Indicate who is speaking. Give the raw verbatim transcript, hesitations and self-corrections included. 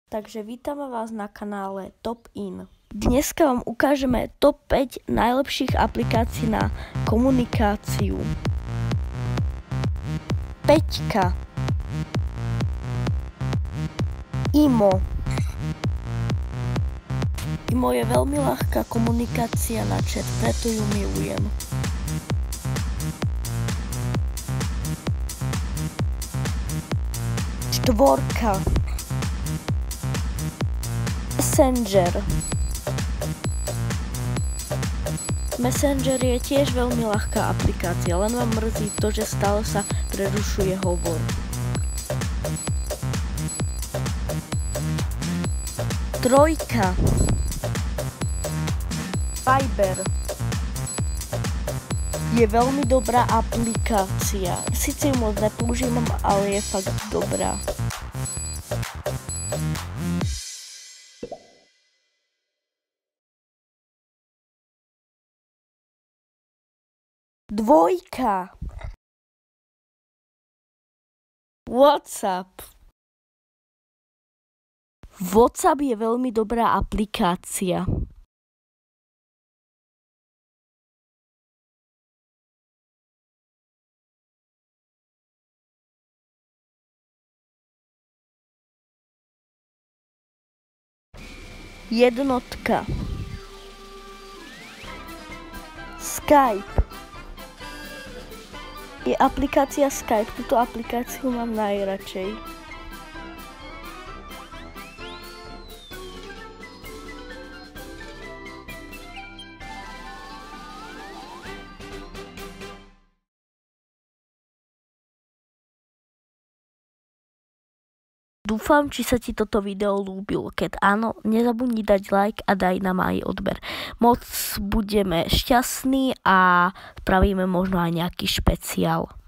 Speaker 1: Takže vítame vás na kanále Top In. Dneska vám ukážeme top päť najlepších aplikácií na komunikáciu. Peťka. Imo. Imo je veľmi ľahká komunikácia na chat, preto ju milujem. Štvorka. Messenger. Messenger je tiež veľmi ľahká aplikácia, len vám mrzí to, že stále sa prerušuje hovor. Trojka. Viber. Je veľmi dobrá aplikácia. Sice ju moc nepoužívam, ale je fakt dobrá. Dvojka. WhatsApp. WhatsApp je veľmi dobrá aplikácia. Jednotka. Skype. Je aplikácia Skype, túto aplikáciu mám najradšej. Dúfam, či sa ti toto video ľúbilo. Keď áno, nezabudni dať like a daj nám aj odber. Moc budeme šťastní a spravíme možno aj nejaký špeciál.